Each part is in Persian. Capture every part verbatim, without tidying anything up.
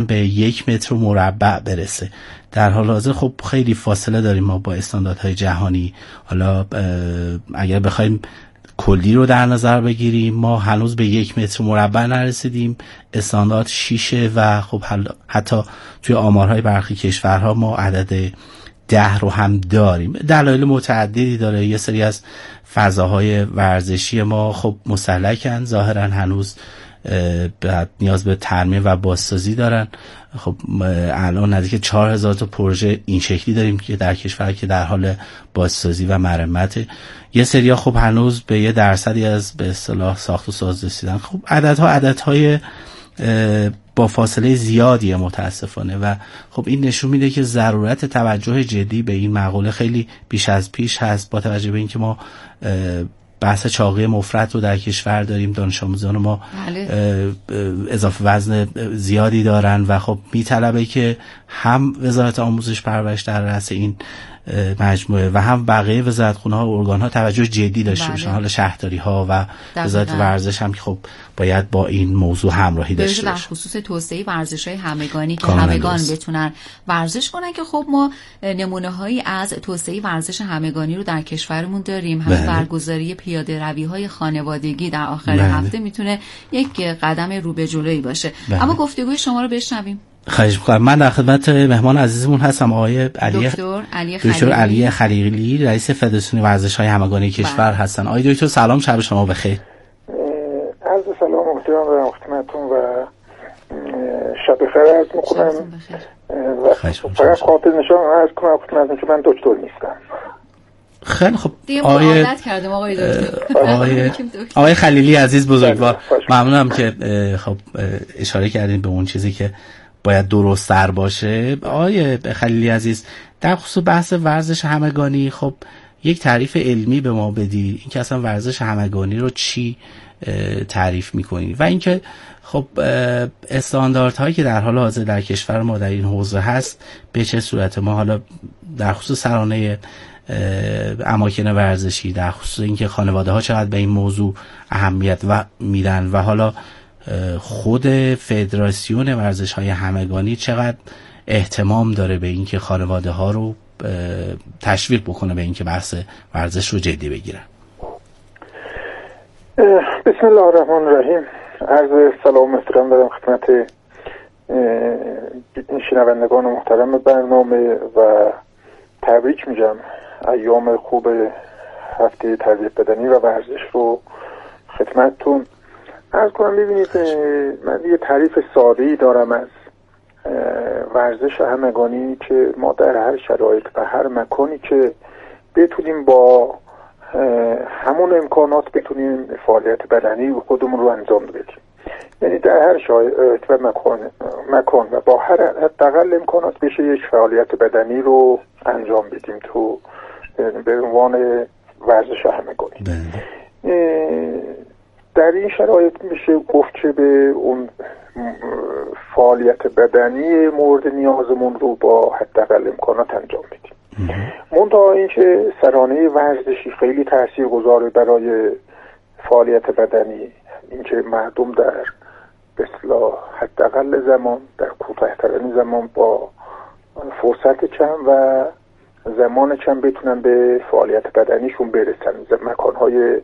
به یک متر مربع برسه. در حال حاضر خب خیلی فاصله داریم ما با استانداردهای جهانی. حالا اگر بخوایم کلی رو در نظر بگیریم ما هنوز به یک متر مربع نرسیدیم، استاندارد شیشه و خب حتی توی آمارهای برخی کشورها ما عدد ده رو هم داریم. دلایل متعددی داره. یه سری از فضاهای ورزشی ما خب مستهلکن، ظاهرا هنوز بعد نیاز به ترمیم و بازسازی دارن. خب الان نزدیک چهار هزار تا پروژه این شکلی داریم که در کشور که در حال بازسازی و مرمت. یه سریا خب هنوز به یه درصدی از به اصطلاح ساخت و ساز رسیدن. خب عددها عددهای با فاصله زیادیه متاسفانه و خب این نشون میده که ضرورت توجه جدی به این مقوله خیلی بیش از پیش هست، با توجه به اینکه ما بحث چاقی مفرط رو در کشور داریم، دانش آموزان ما اضافه وزن زیادی دارن و خب میطلبه که هم وزارت آموزش پرورش در رأس این مجموعه و هم بقیه وزارتخونه‌ها و ارگان‌ها توجه جدی داشته باشن. حالا شهرداری‌ها و وزارت ورزش هم که خب باید با این موضوع همراهی داشته باشن. در خصوص توسعه ورزش‌های همگانی که همگان بتونن ورزش کنن که خب ما نمونه‌هایی از توسعه ورزش همگانی رو در کشورمون داریم. همین برگزاری پیاده روی‌های خانوادگی در آخر بله. هفته میتونه یک قدم رو به جلویی باشه. بله. اما گفتگوی شما رو بشنویم. خواهش می‌کنم. من در خدمت مهمان عزیزمون هستم، آقای علی دکتر علی دکتر علی خلیلی، رئیس فدراسیون ورزش‌های همگانی کشور بله. هستن. آقای دکتر سلام، شب شما بخیر. عرض سلام محترم و خدمتتون و شب بخیر عرض می‌کنم. فقط خاطر نشان عرض کنم خدمتتون که من دکتر نیستم. خیلی خب آقای عادت کردم آقای دکتر. آقای آقای خلیلی عزیز بزرگوار، ممنونم که خب اشاره کردین به اون چیزی که باید درست‌تر باشه. آقای خلیلی عزیز، در خصوص بحث ورزش همگانی خب یک تعریف علمی به ما بدی، اینکه اصلا ورزش همگانی رو چی تعریف می‌کنی و اینکه خب استانداردهایی که در حال حاضر در کشور ما در این حوزه هست به چه صورت. ما حالا در خصوص سرانه اماکن ورزشی، در خصوص اینکه خانواده ها چقدر به این موضوع اهمیت و میدن و حالا خود فدراسیون ورزش های همگانی چقدر اهتمام داره به اینکه خانواده ها رو تشویق بکنه به اینکه بحث ورزش رو جدی بگیرن. بسم الله الرحمن الرحیم. عرض سلام محترم دارم خدمت شنوندگان محترم برنامه و تبریک میگم ایام خوب هفته تربیت بدنی و ورزش رو خدمتتون عرض کنم. ببینید من یه تعریف ساده‌ای دارم از ورزش همگانی که ما در هر شرایط و هر مکانی که بتونیم با همون امکانات بتونیم فعالیت بدنی خودمون رو انجام بدیم، یعنی در هر شرایط و مکان مکان و با هر حداقل امکانات بشه یک فعالیت بدنی رو انجام بدیم تو به عنوان ورزش همگانی. در این شرایط میشه گفت که به اون فعالیت بدنی مورد نیازمون رو با حداقل امکانات انجام بدیم. منتها اینکه سرانه ورزشی خیلی تاثیرگذاره برای فعالیت بدنی، اینکه مردم در به اصطلاح حداقل زمان، در کوتاه‌ترین زمان با فرصت کم و زمان کم بتونن به فعالیت بدنیشون برسن. مکانهای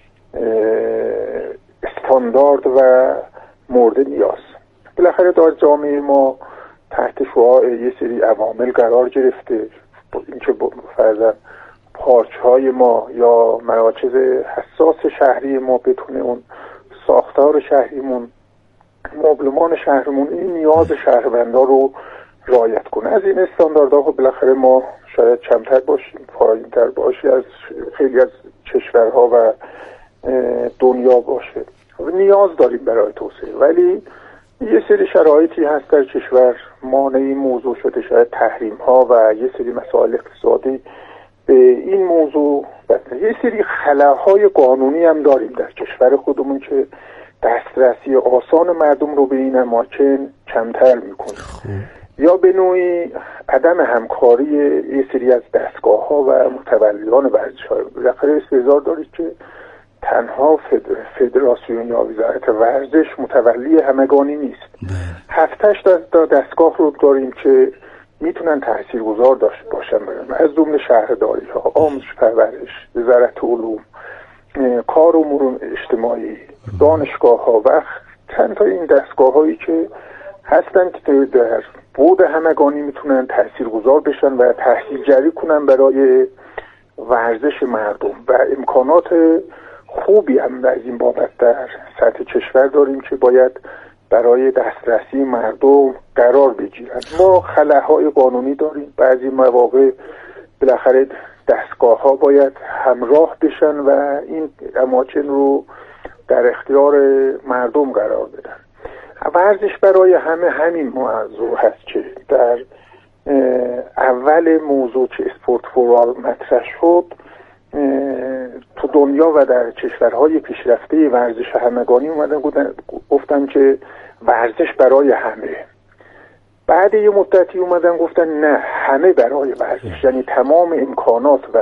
استاندارد و مورد نیاز. بالاخره در جامعه ما تحت شعاع یه سری عوامل قرار گرفته، اینکه فرضاً پارک‌های ما یا مراکز حساس شهری ما بتونه اون ساختار شهریمون، مبلمان شهرمون این نیاز شهروندان رو رعایت کنه. از این استانداردها خب بالاخره ما شاید کمتر باشیم، پایین‌تر باشیم از خیلی از کشورها و دنیا باشه، نیاز داریم برای توسعه. ولی یه سری شرایطی هست در کشور مانع این موضوع شده، شاید تحریم ها و یه سری مسائل اقتصادی به این موضوع بده. یه سری خلاهای قانونی هم داریم در کشور خودمون که دسترسی آسان مردم رو به این اماکن کمتر میکنه، یا به نوعی عدم همکاری یه سری از دستگاه ها و متولیان ورزش ها. بالاخره استحضار دارید که تنها فدراسیون یا وزارت ورزش متولی همگانی نیست. هفتش تا دستگاه رو داریم که میتونن تاثیرگذار داشته باشن، از جمله شهرداری ها، آموزش پرورش، وزارت علوم، کار و امور اجتماعی، دانشگاه ها و چند تا این دستگاه هایی که هستن که در بود همگانی میتونن تاثیرگذار بشن و تحصیل جری کنن برای ورزش مردم و امکانات خوبی هم از این بابت در سطح کشور داریم که باید برای دسترسی مردم قرار بگیرن. ما خلاهای قانونی داریم، بعضی مواقع بالاخره دستگاه ها باید همراه بشن و این اماکن رو در اختیار مردم قرار بدن. ورزش برای همه همین موضوع هست که در اول موضوع که اسپورت فور آل مطرح شد تو دنیا و در کشورهای پیشرفته ورزش همگانی اومدن گفتن که ورزش برای همه. بعد یه مدتی اومدن گفتن نه، همه برای ورزش، یعنی تمام امکانات و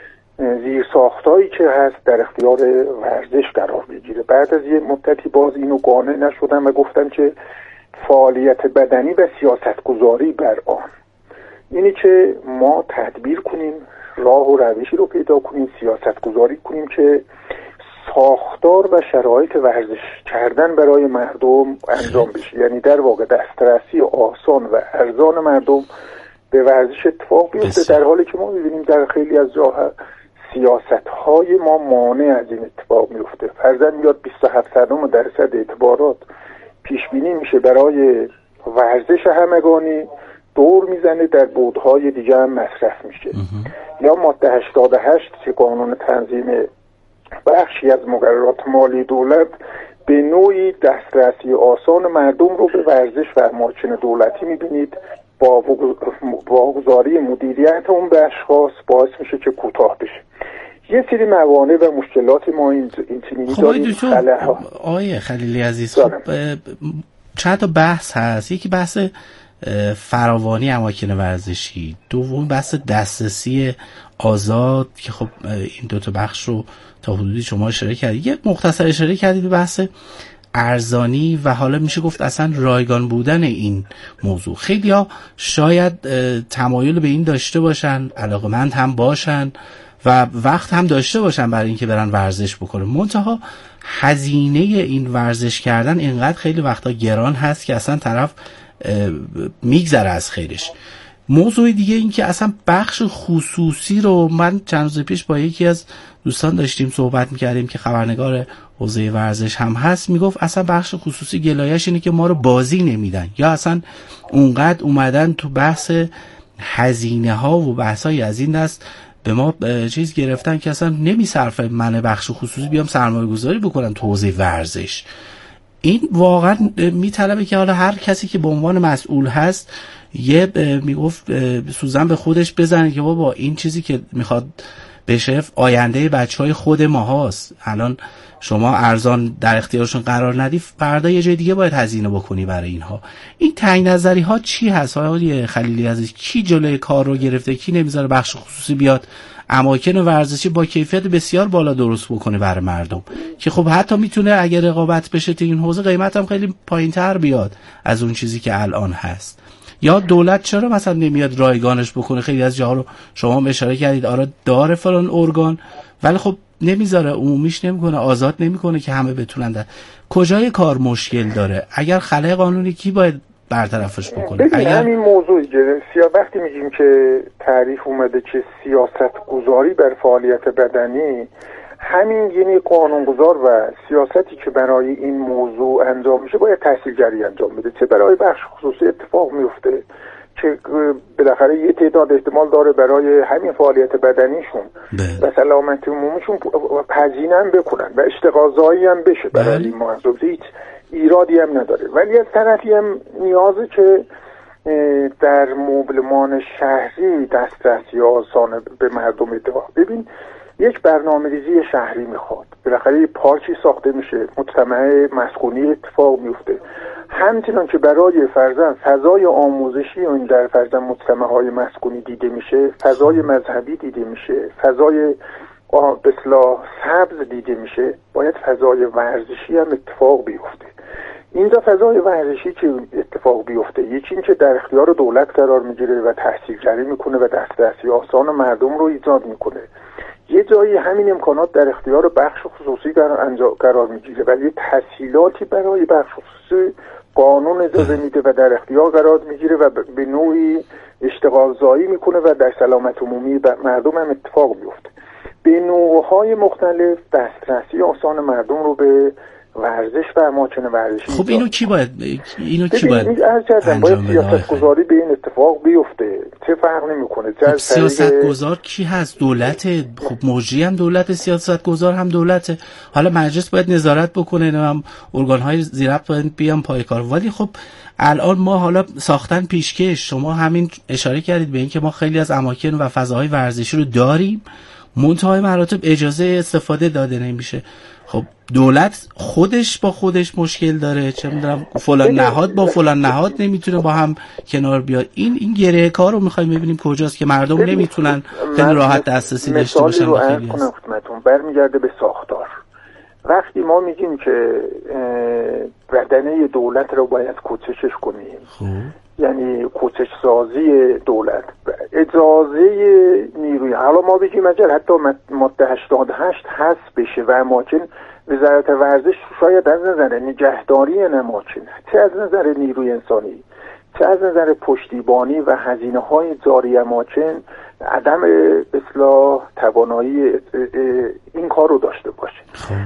زیرساختایی که هست در اختیار ورزش قرار بگیره. بعد از یه مدتی باز اینو قانع نشدن و گفتن که فعالیت بدنی و سیاستگذاری بر آن، اینی که ما تدبیر کنیم، راه و روشی رو پیدا کنیم، سیاستگذاری کنیم که ساختار و شرایط ورزش کردن برای مردم انجام بشه، یعنی در واقع دسترسی آسان و ارزان مردم به ورزش اتفاق بیفته، در حالی که ما می‌بینیم در خیلی از جاها سیاست‌های ما مانع از این اتفاق میفته. فرضاً میاد بیست و هفت درصد اعتبارات پیش بینی میشه برای ورزش همگانی، دور میزنه در بودهای دیگه هم مصرف میشه. یا ماده هشتاد و هشت که قانون تنظیم بخشی از مقررات مالی دولت به نوعی دسترسی آسان مردم رو به ورزش و اماکن دولتی میبینید با واگذاری مدیریت اون به اشخاص باعث میشه که کوتاه بشه. یه سری موانع و مشکلات ما این اینچنینی داریم. خب آقای خلیلی عزیز، خب چند تا بحث هست. یکی بحث فراوانی اماکن ورزشی، دوم بحث دسترسی آزاد که خب این دو تا بخش رو تا حدودی شما اشاره کردید. یه مختصر اشاره کردید به بحث ارزانی و حالا میشه گفت اصلا رایگان بودن این موضوع. خیلی‌ها شاید تمایل به این داشته باشن، علاقه‌مند هم باشن و وقت هم داشته باشن برای اینکه برن ورزش بکنن، منتها هزینه این ورزش کردن اینقدر خیلی وقتا گران هست که اصلا طرف میگذره از خیرش. موضوع دیگه این که اصلا بخش خصوصی رو، من چند روز پیش با یکی از دوستان داشتیم صحبت میکردیم که خبرنگار حوزه ورزش هم هست، میگفت اصلا بخش خصوصی گلایش اینه که ما رو بازی نمیدن، یا اصلا اونقدر اومدن تو بحث هزینه ها و بحثای از این دست به ما چیز گرفتن که اصلا نمیصرفه من بخش خصوصی بیام سرمایه گذاری بکنم تو حوزه ورزش. این واقعا میطلبه که حالا هر کسی که به عنوان مسئول هست یه میگفت سوزن به خودش بزنه که بابا این چیزی که میخواد بشه آینده بچهای خود ما هاست. الان شما ارزان در اختیارشون قرار ندی، فردا یه جای دیگه باید هزینه بکنی برای اینها. این تنگ نظری ها چی هست آقای خلیلی عزیز؟ کی جلوی کار رو گرفته؟ کی نمیذاره بخش خصوصی بیاد اماکن ورزشی با کیفیت بسیار بالا درست بکنه برای مردم، که خب حتی میتونه اگر رقابت بشه تو این حوزه قیمت هم خیلی پایین‌تر بیاد از اون چیزی که الان هست؟ یا دولت چرا مثلا نمیاد رایگانش بکنه؟ خیلی از جاها رو شما هم اشاره کردید آره داره فلان ارگان، ولی خب نمیذاره، عمومیش نمیکنه، آزاد نمیکنه که همه بتونن در کجای کار مشکل داره. اگر خلای قانونی کی باید برطرفش بکنه؟ اگر همین موضوعی سیا وقتی میگیم که تعریف اومده که سیاست گذاری بر فعالیت بدنی، همین یعنی قانونگذار و سیاستی که برای این موضوع انجام میشه باید تحصیلگری انجام بده، چه برای بخش خصوصی اتفاق میفته که بالاخره یه تعداد احتمال داره برای همین فعالیت بدنیشون و سلامت عمومیشون هزینه هم بکنن و اشتغالزایی هم بشه برای این موضوع، هیچ ایرادی هم نداره. ولی از طرفی هم نیازه که در مبلمان شهری دسترسی آسان به مردم ادعا. ببین یک برنامه‌ریزی شهری میخواد، بالاخره یه پارکی ساخته میشه، مجتمع مسکونی اتفاق میفته، همچنان که برای فرزند فضای آموزشی اون در فرزند مجتمع‌های مسکونی دیده میشه، فضای مذهبی دیده میشه، فضای به اصطلاح سبز دیده میشه، باید فضای ورزشی هم اتفاق بیفته. اینجا فضای ورزشی که اتفاق بیفته، یکی این که در اختیار دولت قرار میگیره و تحصیلگری میکنه و دسترسی آسان مردم رو ایجاد میکنه. یه جایی همین امکانات در اختیار بخش خصوصی قرار میگیره و یه تسهیلاتی برای بخش خصوصی قانون اجازه میده و در اختیار قرار میگیره و به نوعی اشتغال زایی میکنه و در سلامت عمومی مردم هم اتفاق میفته. به نوعهای مختلف دسترسی آسان مردم رو به ورزش و اماکن ورزشی. خب اینو کی باید اینو کی باید انجام باید سیاستگذاری به این اتفاق بیفته. چه فرق نمیکنه. خب سیاستگذار کی هست؟ دولت. خب مجری هم دولت، سیاستگذار هم دولت. حالا مجلس باید نظارت بکنه، هم ارگان‌های زیربط باید بیان پای کار. ولی خب الان ما حالا ساختن پیشکش، شما همین اشاره کردید به اینکه ما خیلی از اماکن و فضاهای ورزشی رو داریم، منتهای مراتب اجازه استفاده داده نمیشه. خب دولت خودش با خودش مشکل داره، چه میدونم فلان نهاد با فلان نهاد نمیتونه با هم کنار بیاد. این این گره کار رو میخوایم ببینیم کجاست که مردم نمیتونن خیلی راحت دسترسی داشته باشن. مثالی رو عرض کنم خدمتتون، برمیگرده به ساختار. وقتی ما میگیم که بدنه دولت رو باید کوچشش کنیم، خب یعنی کوچش سازی دولت، اجازه نیروی، حالا ما بگیم اگر حتی ماده هشتاد و هشت حذف بشه و اماکن وزارت ورزش شاید از نظر نگهداری این اماکن، چه از نظر نیروی انسانی، چه از نظر پشتیبانی و هزینه های جاری اماکن عدم اصلاح توانایی این کار رو داشته باشه،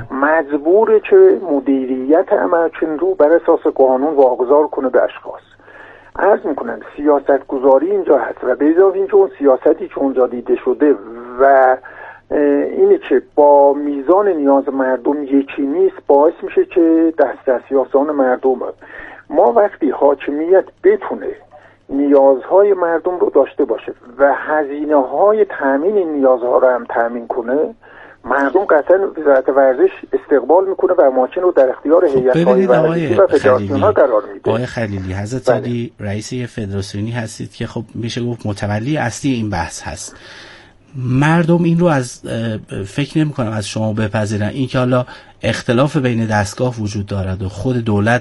مجبوره که مدیریت اماکن رو بر اساس قانون واگذار کنه به اشخاص. عرض میکنن سیاست گذاری اینجا هست و به اضافه اینکه اون سیاستی که اونجا دیده شده و اینه که با میزان نیاز مردم یکی نیست، باعث میشه که دسترسی آسان مردم، ما وقتی حاکمیت بتونه نیازهای مردم رو داشته باشه و هزینه های تامین این نیازها رو هم تامین کنه، مردم قطعا وزارت ورزش استقبال میکنه و اماکن رو در اختیار هیئت‌های ورزشی و فدراسیون‌ها قرار میده. آقای خلیلی، حضرت علی رئیس فدراسیونی هستید که خب میشه گفت متولی اصلی این بحث هست. مردم این رو از فکر نمی کنم از شما بپذیرن، این که حالا اختلاف بین دستگاه وجود دارد و خود دولت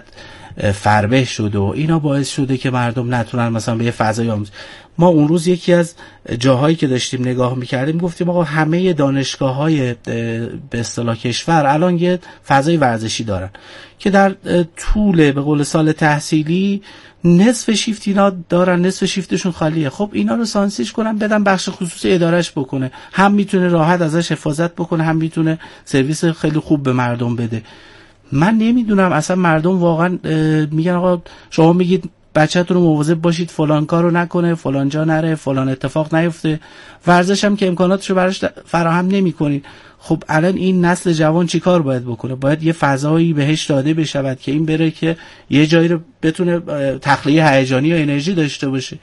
فربه شده و اینا باعث شده که مردم نتونن مثلا به یه فضای آموزش. ما اون روز یکی از جاهایی که داشتیم نگاه میکردیم گفتیم آقا همه دانشگاه‌های به اصطلاح کشور الان یه فضای ورزشی دارن که در طول به قول سال تحصیلی نصف شیفت اینا دارن، نصف شیفتشون خالیه. خب اینا رو سانسیج کنن بدن بخش خصوصی ادارش بکنه، هم میتونه راحت ازش حفاظت بکنه، هم میتونه سرویس خیلی خوب به مردم بده. من نمیدونم اصلا مردم واقعا میگن آقا شما میگید بچه‌تون رو مواظب باشید فلان کارو نکنه، فلان جا نره، فلان اتفاق نیفته، ورزش هم که امکاناتشو براش فراهم نمی‌کنید. خب الان این نسل جوان چی کار باید بکنه؟ باید یه فضایی بهش داده بشود که این بره که یه جایی رو بتونه تخلیه هیجانی و انرژی داشته باشه.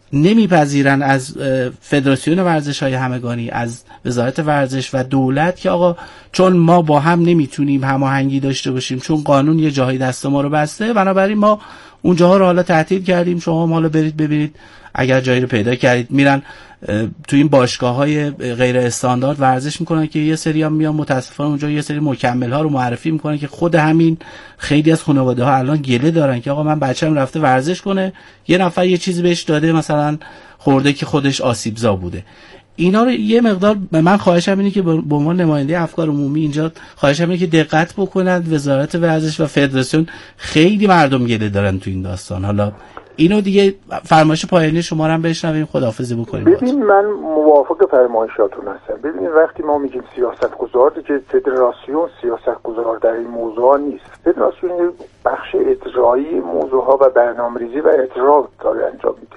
نمیپذیرن از فدراسیون ورزش‌های همگانی، از وزارت ورزش و دولت که آقا چون ما با هم نمیتونیم هماهنگی داشته باشیم، چون قانون یه جایی دست ما رو بسته، بنابراین ما اونجاها رو حالا تعطیل کردیم، شما هم حالا برید ببینید اگر جایی رو پیدا کردید. میرن تو این باشگاه‌های غیر استاندارد ورزش میکنن که یه سری هم میان متاسفانه اونجا یه سری مکمل‌ها رو معرفی میکنن که خود همین خیلی از خانواده‌ها الان گله دارن که آقا من بچه‌م رفته ورزش کنه، یه نفر یه چیزی بهش داده مثلا خورده که خودش آسیبزا بوده. اینا رو یه مقدار من خواهشم اینه که به عنوان نماینده افکار عمومی اینجا خواهشم اینه که دقت بکنند. وزارت ورزش و فدراسیون خیلی مردم گله دارن تو این داستان. حالا اینو دیگه فرمایش پایانی شما رو هم بشنویم، خداحافظی بکنیم. ببین من موافق فرمایشاتون هستم. ببینید وقتی ما میگیم سیاستگزار، که فدراسیون سیاستگزار در این موضوع نیست. فدراسیون بخش اجرایی موضوعها و برنامه‌ریزی و اجرا داره انجام میده.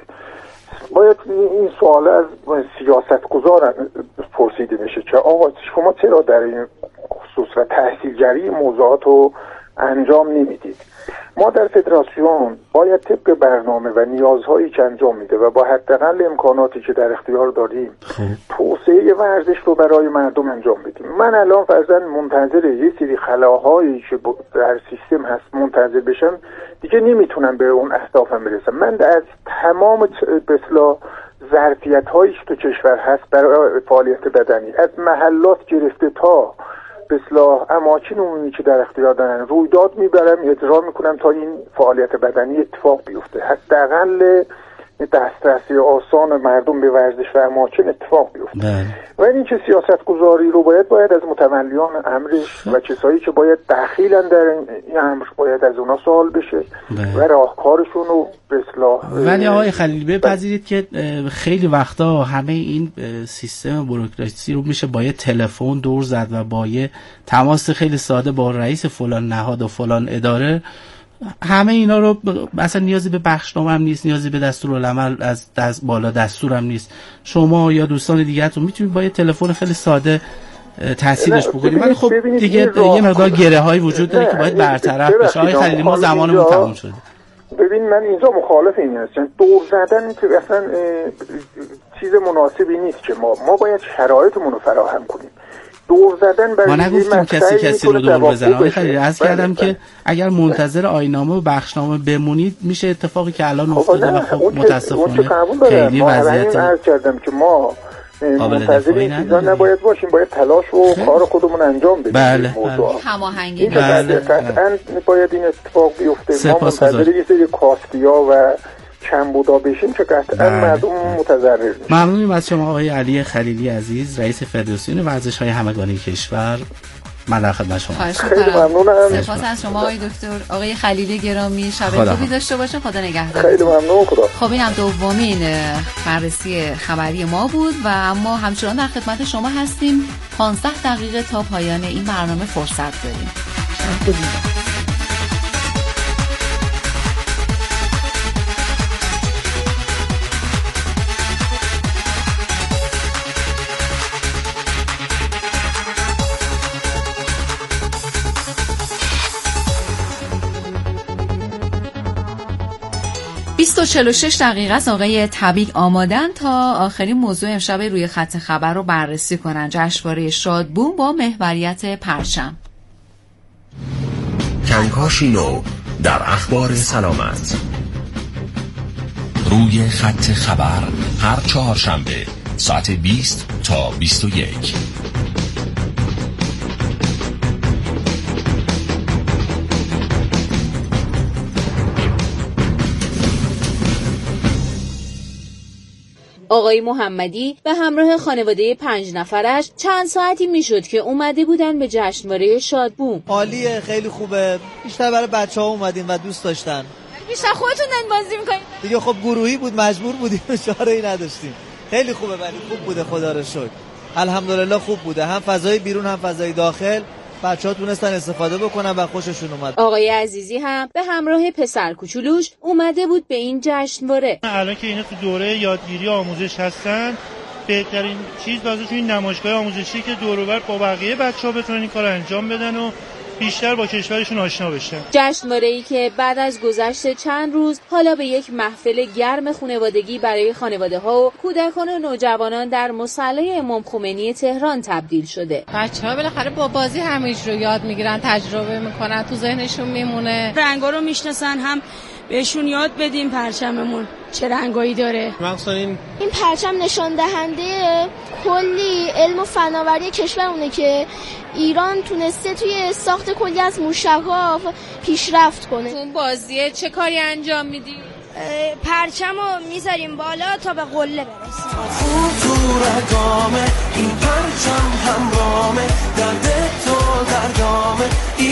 باید این سوال از سیاستگزار پرسیده بشه که آقا شما چرا در این خصوص و تحصیلگری موضوعات رو انجام نمیدید؟ ما در فدراسیون باید طبق برنامه و نیازهایی که انجام میده و با حداقل امکاناتی که در اختیار داریم توسعه ورزش رو برای مردم انجام بدیم. من الان فرضاً منتظر یه سری خلاهایی که در سیستم هست منتظر بشم، دیگه نمیتونم به اون اهدافم برسم. من از تمام به اصطلاح ظرفیت هایی که تو کشور هست برای فعالیت بدنی، از محلات گرفته تا به اصطلاح اماکن عمومی که در اختیار دارن، رویداد میبرم اجرا میکنم تا این فعالیت بدنی اتفاق بیفته. حداقل دسترسی آسان مردم به ورزش و اماکن اتفاق بیفته. و این که سیاست گذاری رو باید باید از متولیان امرش و کسایی که باید دخیلن در این امر باید از اونا سوال بشه و راهکارشون رو به اصلاح. ولی آقای خلیلی بپذیرید که خیلی وقتا همه این سیستم بوروکراسی رو میشه با یه تلفن دور زد و با یه تماس خیلی ساده با رئیس فلان نهاد و فلان اداره همه اینا رو مثلا نیازی به بخشنامه هم نیست، نیازی به دستورالعمل از دست بالا دستور هم نیست. شما یا دوستان دیگه‌تون میتونید با یه تلفن خیلی ساده تحصیلش بکنید. ولی خب دیگه یه مقدار گره‌های وجود داره که باید برطرف بشه. آقای خلیلی ما زمانمون تموم شده. ببین من اینجا مخالف این هستم. دور زدن که اصلا چیز مناسبی نیست که ما ما باید شرایطمون رو فراهم کنیم. دور زدن برای ما نگفتیم کسی کسی رو دور بزنه. آقای خلیلی عرض کردم که اگر منتظر آیین‌نامه و بخشنامه بمونید میشه اتفاقی که الان افتاده و خب متاسفانه خیلی وضعیت عرض کردم که ما منتظر این چیزا نباید باشیم، باید تلاش و کار خودمون انجام بدیم. بله هماهنگی قطعاً باید این اتفاق بیفته. ما منتظر یه سری کاستیا و کمبودا بشیم که قطعاً مردم متضرر میشن. ممنونیم از شما آقای علی خلیلی عزیز، رئیس فدراسیون ورزش‌های همگانی کشور. من در خدمت شما. خیلی ممنونم. سپاس از شما آقای دکتر. آقای خلیلی گرامی شب خوبی داشته باشین. خدا نگهدار. خیلی ممنون. خدا. خب اینم دومین بررسی خبری ما بود و اما همچنان در خدمت شما هستیم. پانزده دقیقه تا پایان این برنامه فرصت داریم. بیست و چهل و شش دقیقه است. آقای تبیک آمادن تا آخرین موضوع امشب روی خط خبر رو بررسی کنن. جشنواره شادبوم با محوریت پرچم. کنکاشی نو در اخبار سلامت. روی خط خبر هر چهارشنبه ساعت بیست تا بیست و یک. آقای محمدی به همراه خانواده پنج نفرش چند ساعتی میشد که اومده بودن به جشنواره شادبوم. عالیه، خیلی خوبه. بیشتر برای بچه‌ها اومدیم و دوست داشتن. بیشتر خودتون بازی می‌کنید؟ دیگه خب گروهی بود، مجبور بودیم، چاره‌ای نداشتیم. خیلی خوبه، ولی خوب بوده، خدا رو شکر. الحمدلله خوب بوده، هم فضای بیرون هم فضای داخل. بچه‌ها تونستن استفاده بکنن و خوششون اومد. آقای عزیزی هم به همراه پسر کوچولوش اومده بود به این جشنواره. الان که اینا تو دوره یادگیری آموزش هستن، بهترین چیز واسهشون این نمایشگاه آموزشی که دور و بر با بقیه بچه‌ها بتونن این کارو انجام بدن و بیشتر با کشورشون آشنا بشن. جشنواره‌ای که بعد از گذشت چند روز حالا به یک محفل گرم خانوادگی برای خانواده‌ها و کودکان و نوجوانان در مصلی امام خمینی تهران تبدیل شده. بچه‌ها بالاخره با بازی همیشه رو یاد میگیرن، تجربه میکنن، تو ذهنشون میمونه. رنگا رو میشناسن، هم بهشون یاد بدیم پرچممون چه رنگایی داره. مثلا این این پرچم نشان دهنده کلی علم و فناوری کشورمونه که ایران تونسته توی ساخت کلی از موشک‌ها پیشرفت کنه. تو بازیه چه کاری انجام میدی؟ پرچم رو میذاریم بالا تا به قله برسیم. تو رگامه این پرچم همرامه درد تو دردامه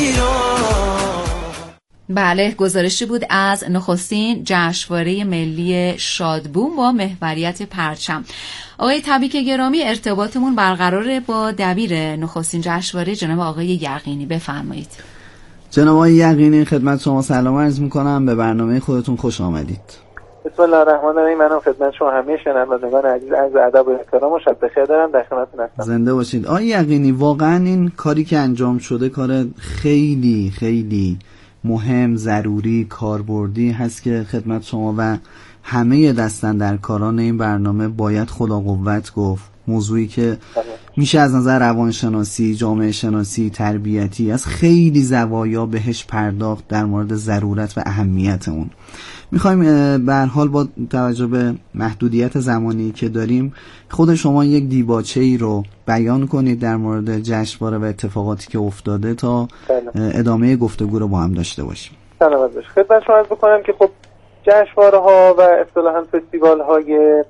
ایران. بله، گزارشی بود از نخستین جشنواره ملی شادبوم با محوریت پرچم. آقای تبیک گرامی، ارتباطمون برقراره با دبیر نخستین جشنواره جناب آقای یقینی. بفرمایید. جناب آقای یقینی، خدمت شما سلام عرض میکنم. به برنامه خودتون خوش آمدید. بسم الله الرحمن الرحیم. منم خدمت شما همه شنوندگان عزیز عرض ادب و احترام و شب بخیر دارم. در خدمتتون هستم. زنده باشید. آقای یقینی، واقعا این کاری که انجام شده کار خیلی خیلی مهم، ضروری، کاربردی هست که خدمت شما و همه دستن در کاران این برنامه باید خدا قوت گفت. موضوعی که میشه از نظر روانشناسی، جامعه شناسی، تربیتی از خیلی زوایا بهش پرداخت در مورد ضرورت و اهمیت اون. میخوایم به هر حال با توجه به محدودیت زمانی که داریم خود شما یک دیباچه‌ای رو بیان کنید در مورد جشنواره و اتفاقاتی که افتاده تا ادامه گفتگو رو با هم داشته باشیم. سلامت باشید. خدمت شما عرض بکنم که خب جشنواره‌ها و اصطلاحاً فستیوال‌های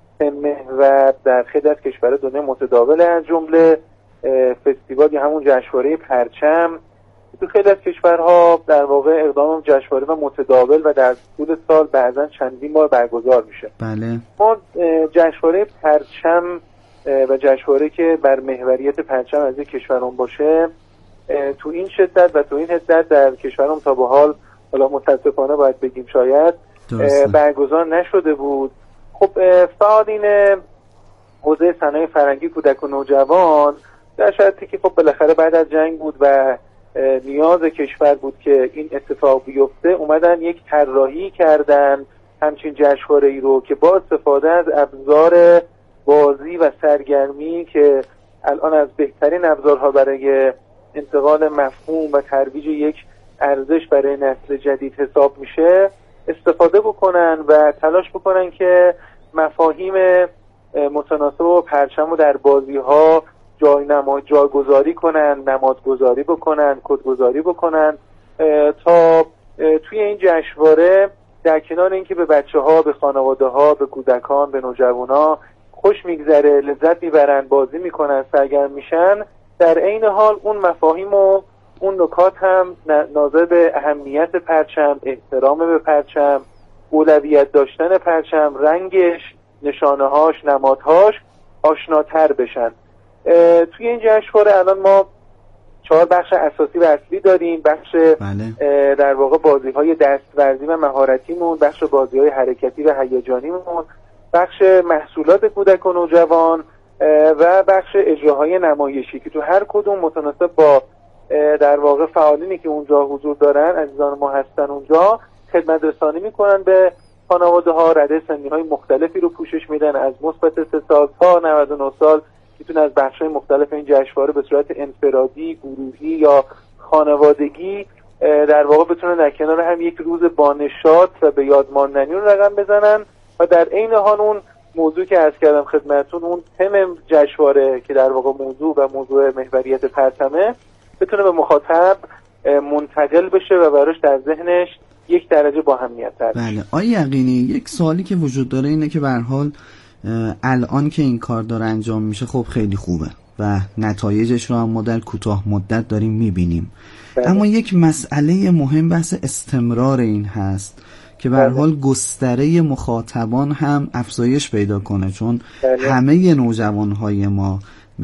محور در خیلی از کشورها دنیا متداول، از جمله فستیوال یا همون جشنواره پرچم تو خیلی از کشورها در واقع اقدام جشنواره و متداول و در طول سال بعضا چندین بار برگزار میشه. بله. ما جشنواره پرچم و جشنواره که بر محوریت پرچم از یک کشورمون باشه تو این شدت و تو این حدت در کشورم تا به حال، حالا متاسفانه باید بگیم شاید برگزار نشده بود. خب فعالین حوزه صنایع فرهنگی کودک و نوجوان در شرایطی که خب بالاخره بعد از جنگ بود و نیاز کشور بود که این اتفاق بیفته، اومدن یک طراحی کردن همچین جشنواره‌ای رو که با استفاده از ابزار بازی و سرگرمی که الان از بهترین ابزارها برای انتقال مفهوم و ترویج یک ارزش برای نسل جدید حساب میشه استفاده بکنن و تلاش بکنن که مفاهیم متناسب و پرچم رو در بازی‌ها جای نماد جایگذاری کنن، نمادگذاری بکنن، کدگذاری بکنن تا توی این جشنواره در کنار اینکه به بچه‌ها، به خانواده‌ها، به کودکان، به نوجوانا خوش میگذره، لذت میبرن، بازی میکنن، سرگرم میشن، در عین حال اون مفاهیم و اون نکات هم ناظر به اهمیت پرچم، احترام به پرچم، اولویت داشتن پرچم، رنگش، نشانه‌هاش، نمادهاش آشناتر بشن. توی این جشنواره الان ما چهار بخش اساسی و اصلی داریم. بخش بله. در واقع بازی‌های دست‌ورزی و مهارتیمون، بخش بازی‌های حرکتی و هیجانیمون، بخش محصولات کودک و نوجوان و بخش اجراهای نمایشی که تو هر کدوم متناسب با در واقع فعالینی که اونجا حضور دارن، عزیزان ما هستن اونجا، خدمت رسانی میکنن به خانواده ها، رده سنی های مختلفی رو پوشش میدن، از مثبت سه سال تا نود و نه سال میتونه از بخش های مختلف این جشنواره به صورت انفرادی، گروهی یا خانوادگی در واقع بتونن در کنار هم یک روز بانشاط و به یاد ماندنی رو رقم بزنن و در عین حال اون موضوع که عرض کردم خدمتتون، اون تم جشنواره که در واقع موضوع و موضوع محوریت پرچمه بتونه به مخاطب منتقل بشه و براش در ذهنش یک درجه با اهمیت تر. بله. آقای یقینی، یک سوالی که وجود داره اینه که به هر حال الان که این کار داره انجام میشه خب خیلی خوبه و نتایجش رو هم ما در کوتاه مدت داریم میبینیم. بله. اما یک مسئله مهم بحث استمرار این هست که به هر حال گستره مخاطبان هم افزایش پیدا کنه، چون بله. همه نوجوانهای ما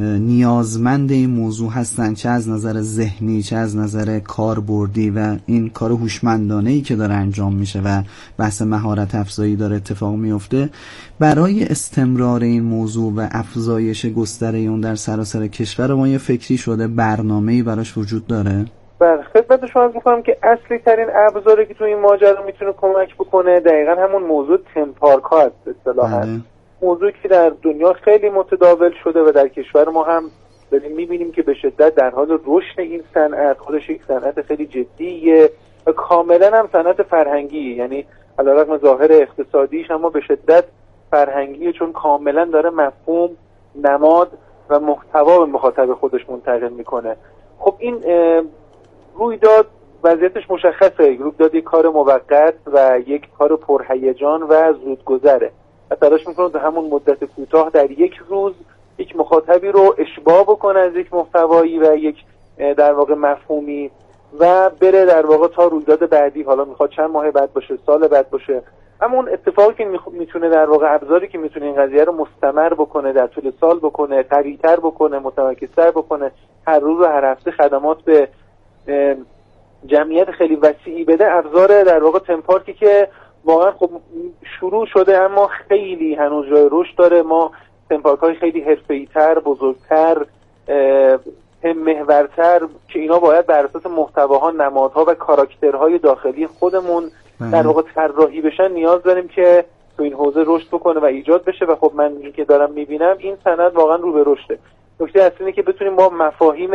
نیازمند این موضوع هستن، چه از نظر ذهنی چه از نظر کاربردی، و این کار هوشمندانه‌ای که داره انجام میشه و بحث مهارت افزایی داره اتفاق میفته. برای استمرار این موضوع و افزایش گستره اون در سراسر کشور ما یه فکری شده، برنامه‌ای براش وجود داره؟ بله، خدمت شما میگم که اصلی ترین ابزاری که تو این ماجرا میتونه کمک بکنه دقیقاً همون موضوع تم پارک ها است اصطلاحاً. بله. موضوعی که در دنیا خیلی متداول شده و در کشور ما هم داریم میبینیم که به شدت در حال رشد این صنعت، خودش یک صنعت خیلی جدیه و کاملا هم صنعت فرهنگی، یعنی علیرغم ظاهر اقتصادیش اما به شدت فرهنگیه، چون کاملا داره مفهوم، نماد و محتوا به مخاطب خودش منتقل میکنه. خب این رویداد وضعیتش مشخصه، رویداد یک کار موقت و یک کار پرهیجان و زودگذره و تلاش میکنه در همون مدت کوتاه در یک روز یک مخاطبی رو اشباع بکنه از یک محتوایی و یک در واقع مفهومی و بره در واقع تا رویداد بعدی، حالا میخواد چند ماه بعد باشه، سال بعد باشه. اما اون اتفاقی که میتونه در واقع ابزاری که میتونه این قضیه رو مستمر بکنه، در طول سال بکنه، قوی‌تر بکنه، متمرکزتر بکنه، هر روز و هر هفته خدمات به جمعیت خیلی وسیعی بده، ابزار در واقع تم پارکی که واقعا خب شروع شده اما خیلی هنوز جای رشد داره. ما تم پارک های خیلی حرفه‌ای‌تر، بزرگتر، هم محورتر که اینا باید بر اساس محتواها، نمادها و کاراکترهای داخلی خودمون در واقع طراحی بشن نیاز داریم که تو این حوزه رشد بکنه و ایجاد بشه و خب من این که دارم میبینم این سند واقعا رو به رشده. نکته اصلی اینه که بتونیم با مفاهیم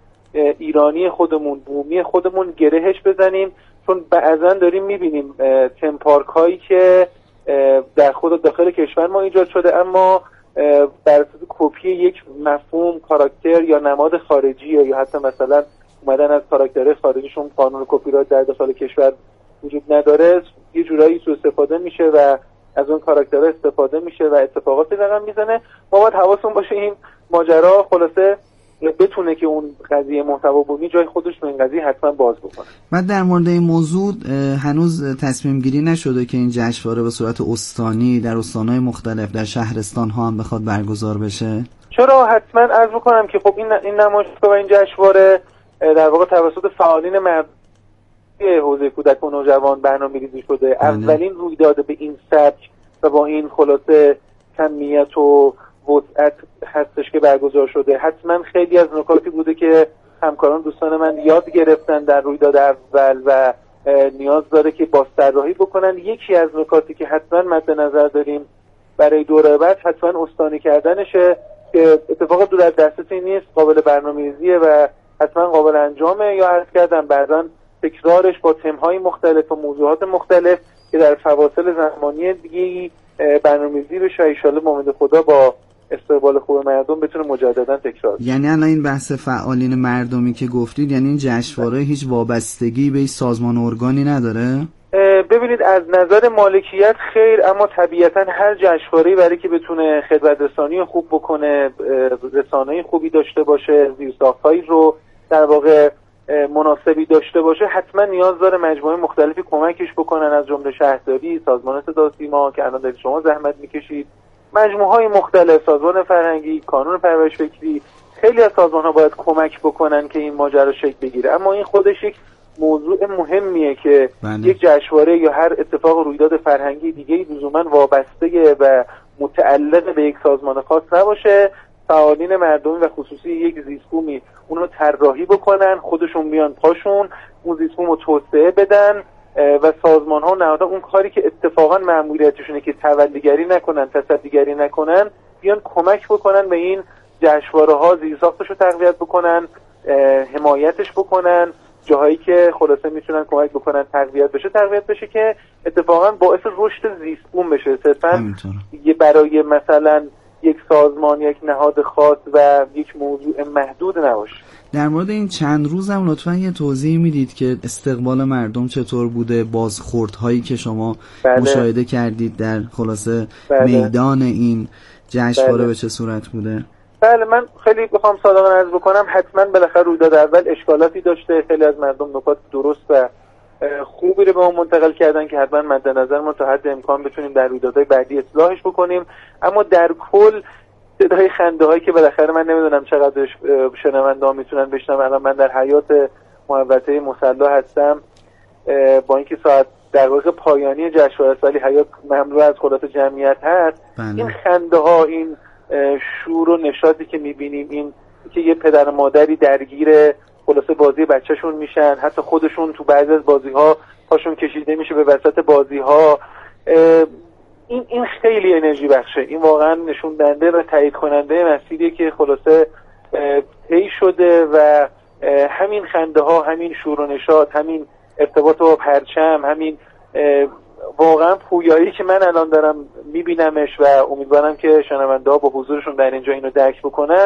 ایرانی خودمون، بومی خودمون گرهش بزنیم، چون بعضا داریم میبینیم تم پارک هایی که در خود داخل کشور ما ایجاد شده اما بر اساس کپی یک مفهوم، کاراکتر یا نماد خارجی یا حتی مثلا اومدن از کاراکترهای خارجیشون قانون کپی رایت در داخل کشور وجود نداره، یه جورایی سوء استفاده میشه و از اون کاراکترها استفاده میشه و اتفاقاتی رقم میزنه. ما باید حواسمون باشه این ماجرا خلاصه بتونه که اون قضیه محتوا بومی جای خودش رو این قضیه حتما باز بکنه. من در مورد این موضوع هنوز تصمیم گیری نشده که این جشنواره به صورت استانی در استان‌های مختلف در شهرستان‌ها هم بخواد برگزار بشه؟ چرا حتما عرض می‌کنم که خب این این نمایشگاه و این جشنواره در واقع توسط فعالین مردمی حوزه کودک و نوجوان برنامه‌ریزی شده. اولین رویداد به این سبک و با این خلاصه کمیت و وسعت هستش که برگزار شده. حتما خیلی از نکاتی بوده که همکاران دوستان من یاد گرفتن در رویداد اول و نیاز داره که بازطراحی بکنن. یکی از نکاتی که حتما مد نظر داریم برای دوره بعد حتما استانی کردنشه که اتفاقا دور از دسترسی نیست، قابل برنامه‌ریزیه و حتما قابل انجامه. یا عرض کردم بعضا تکرارش با تم‌های مختلف و موضوعات مختلف که در فواصل زمانی دیگه برنامه‌ریزی بشه، ان شاءالله امید خدا با استقبال خوب مردم بتونه مجددا تکرار. یعنی الان این بحث فعالین مردمی که گفتید، یعنی این جشنواره هیچ وابستگی به سازمان و ارگانی نداره؟ ببینید از نظر مالکیت خیر، اما طبیعتا هر جشنواره‌ای برای که بتونه خدمت رسانی خوب بکنه، رسانه‌ای خوبی داشته باشه، زیرساخت‌هایی رو در واقع مناسبی داشته باشه، حتما نیاز داره مجموعه مختلفی کمکش بکنن، از جمله شهرداری، سازمان صدا و سیما که الان دارید شما زحمت میکشید، مجموعه‌های مختلف، سازمان فرهنگی، کانون پرورش فکری، خیلی از سازمان‌ها باید کمک بکنن که این ماجرا شکل بگیره. اما این خودش یک موضوع مهمیه که بله. یک جشنواره یا هر اتفاق رویداد فرهنگی دیگه‌ای لزوماً وابسته و متعلق به یک سازمان خاص نباشه. فعالین مردمی و خصوصی یک زیست‌بومی اونو طراحی بکنن، خودشون بیان پاشون اون زیست‌بوم رو توسعه بدن و سازمان‌ها و نهادها اون کاری که اتفاقاً مأموریتشونه که تولی‌گری نکنن، تصدی‌گری نکنن، بیان کمک بکنن به این جشنواره‌ها، زیرساختش رو تقویت بکنن، حمایتش بکنن، جاهایی که خلاصه میتونن کمک بکنن تقویت بشه تقویت بشه که اتفاقاً باعث رشد زیست‌بوم بشه. صرفاً یه برای مثلا یک سازمان، یک نهاد خاص و یک موضوع محدود نباشه. در مورد این چند روزم لطفاً یه توضیح میدید که استقبال مردم چطور بوده، بازخوردهایی که شما بله. مشاهده کردید در خلاصه بله. میدان این جشنواره بله. به چه صورت بوده؟ بله، من خیلی بخوام صادقانه عرض بکنم، حتما بالاخره رویداد اول اشکالاتی داشته، خیلی از مردم نکات درست و خوبی رو به ما منتقل کردن که حتما مد نظر ما تا حد امکان بتونیم در رویدادهای بعدی اصلاحش بکنیم. اما در کل صدای خنده هایی که بالاخره من نمیدونم چقدر شنونده ها میتونن بشنون، الان من در حیات محوطه مسلا هستم، با اینکه ساعت در واقع پایانی جشنواره سالی حیات مملو از خلاط جمعیت هست، بله. این خنده ها، این شور و نشاطی که میبینیم، این که یه پدر و مادری درگیر خلاصه بازی بچه‌شون میشن، حتی خودشون تو بعضی از بازی‌ها پاشون کشیده میشه به وسط بازی‌ها، این این خیلی انرژی بخشه. این واقعا نشون دهنده و تایید کننده مسیریه که خلاصه طی شده و همین خنده ها، همین شور و نشاط، همین ارتباط با پرچم، همین واقعا پویایی که من الان دارم میبینمش و امیدوارم که شنونده ها با حضورشون در اینجا اینو درک بکنن،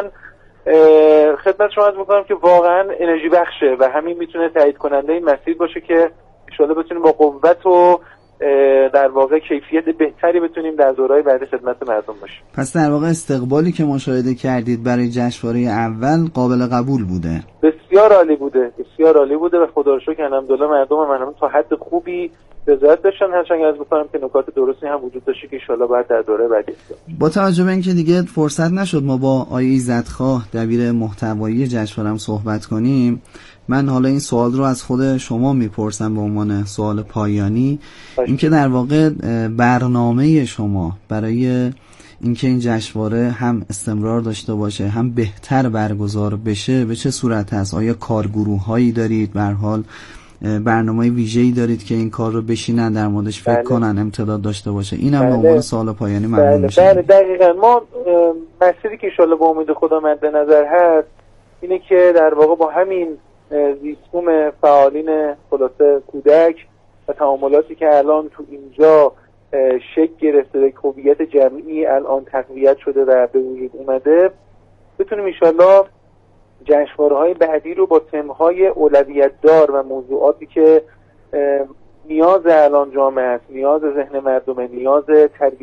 خدمت شما عرض میکنم که واقعا انرژی بخشه و همین میتونه تایید کننده این مسیر باشه که ان شاءالله بتونیم با قوت و در واقع کیفیت بهتری بتونیم در دورهای بعدی خدمت مردم باشیم. پس در واقع استقبالی که مشاهده کردید برای جشنواره اول قابل قبول بوده؟ بسیار عالی بوده، بسیار عالی بوده و خدا رو شکر الحمدلله مردم من تا حد خوبی رضایت داشتن. هرچند از می‌کنم که نکات درستی هم وجود داشته که ان شاءالله بعد در دوره بعدی. با توجه به اینکه دیگه فرصت نشد ما با آقای ایزدخواه دبیر محتوایی جشنواره هم صحبت کنیم، من حالا این سوال رو از خود شما میپرسم به عنوان سوال پایانی، اینکه در واقع برنامه شما برای اینکه این جشنواره هم استمرار داشته باشه هم بهتر برگزار بشه به چه صورت هست؟ آیا کارگروه هایی دارید؟ به هر حال برنامه ویژه‌ای دارید که این کار رو بشینن در موردش فکر بله. کنن، امتداد داشته باشه؟ اینم بله. به عنوان سوال پایانی ممنون بله. میشم. بله دقیقاً. ما مسیری که انشالله با امید خدا مد نظر هست اینه که در واقع با همین زیستبوم فعالین خلاصه کودک و تعاملاتی که الان تو اینجا شکل گرفته، هویت جمعی الان تقویت شده و به وجود اومده، بتونیم انشالله جشنواره‌های بعدی رو با تم‌های اولویت دار و موضوعاتی که نیاز الان جامعه است، نیاز ذهن مردم، نیاز تربیت